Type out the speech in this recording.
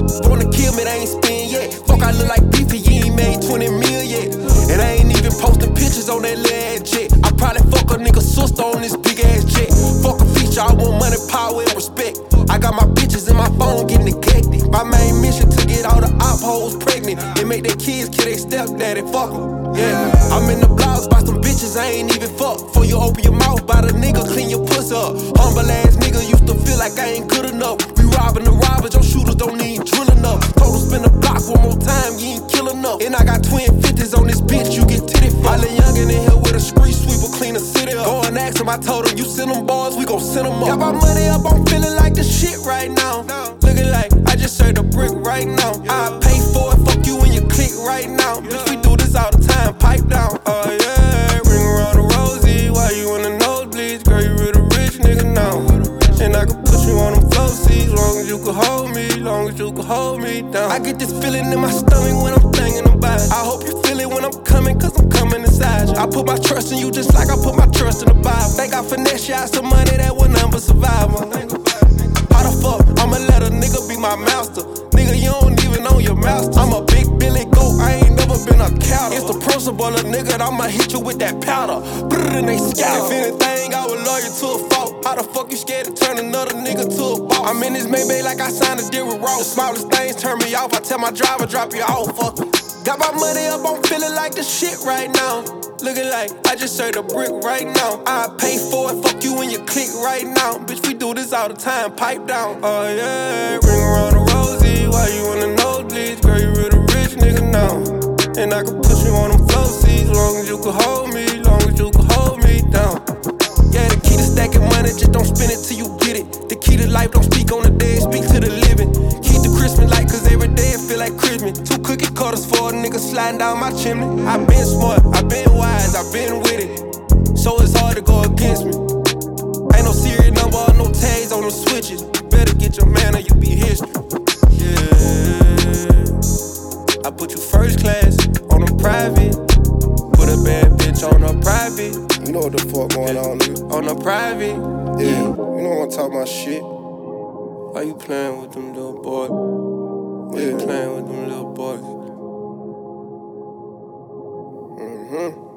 Wanna kill me, they ain't spin yet. Fuck, I look like beefy, you ain't made 20 mil yet. And I ain't even posting pictures on that little ass jet. I probably fuck a nigga sister on this big ass jet. Fuck a feature, I want money, power, and respect. I got my bitches in my phone getting neglected. My main mission to get all the op hoes pregnant and make their kids kill their stepdaddy. Fuck em, yeah. I'm in the blogs by some bitches I ain't even fuck. Before you open your mouth, by the nigga, clean your pussy up. Humble ass nigga used to feel like I ain't good enough. We robbing the robbers, your shooters don't need drill enough. Total spin the block one more time, you ain't kill enough. And I got twin 50s on this bitch, you get titty fuck. I lay youngin' in here with a street sweeper, clean the city up. Go and ask him, I told him, you send them boys, we gon' send them up. Got my money up, I'm feeling like the shit right now. Looking like I just served a brick right now. I pay for it, fuck you and your clique right now. Bitch, we do this all the time, pipe down. Oh yeah, ring around the rosy. Why you in the nosebleeds? Girl, you with a rich nigga now. And I can put you on them flow seats, long as you can hold me, long as you can hold me down. I get this feeling in my stomach when I'm thinking about it. I hope you feel it when I'm coming, cause I'm coming inside you. I put my trust in you just like I put my trust in the Bible. Think I finesse you out some money that will never survive. How the fuck I'ma let a nigga be my master? Nigga, you don't even know your master. I'm a big Billy goat, I ain't never been a cow. It's the principle of nigga, I'ma hit you with that powder. Brrr, and they scout. If anything, I would love you to a fault. How the fuck you scared to turn another nigga to a boss? I'm in this Maybach like I signed a deal with Ross. The smallest things turn me off, I tell my driver drop you off, fuck. Got my money up, I'm feeling like the shit right now. Looking like I just served a brick right now. I pay for it, fuck you and your clique right now. Bitch, we do this all the time, pipe down. Oh yeah, ring around the rosy. Why you in the nosebleeds? Girl, you with a rich nigga now. And I can put you on them flow seats, long as you can hold me, long as you can hold me down. Yeah, the key to stacking money, just don't spend it till you get it. The key to life, don't speak on the dead, speak to the living. Keep the Christmas light, cause every day it feel like Christmas. 2 cookie cutters for a nigga sliding down my chimney. I been smart, I been wise, I been with it. So it's hard to go against me. Ain't no serious number or no tags on them switches. Better get your man or you be history. Yeah, I put you first class on a private. Put a bad bitch on a private. You know what the fuck going on, nigga? On a private. Yeah, you know what I'm talking about shit. Why you playing with them little boys? Why you playing with them little boys? Mm-hmm.